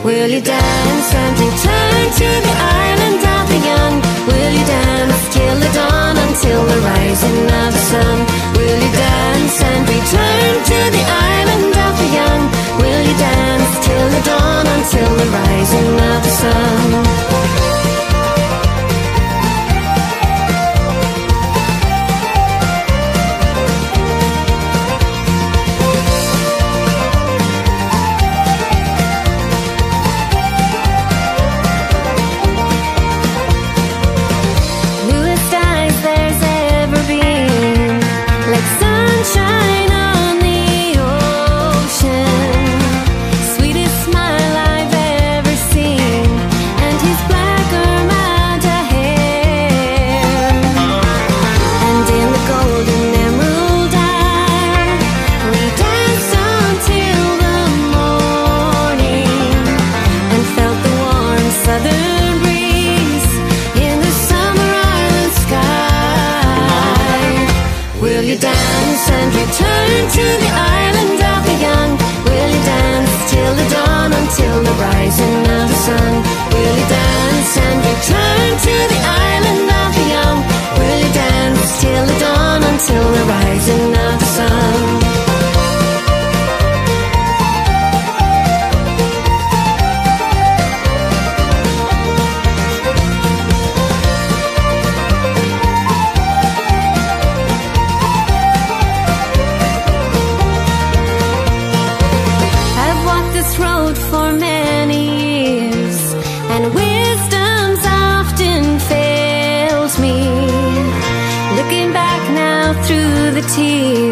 Will you dance and return to the island of the young? Will you dance till the dawn, until the rising of the sun? Will you dance and return to the island of the young? Will you dance till the dawn, until the rising of the sun? Will you dance and return to the island of the young? Will you dance till the dawn, until the rising of the sun? Will you dance and return to the island of the young? Will you dance till the dawn, until the rising of the sun? Road for many years, and wisdom's often failed me. Looking back now through the tears,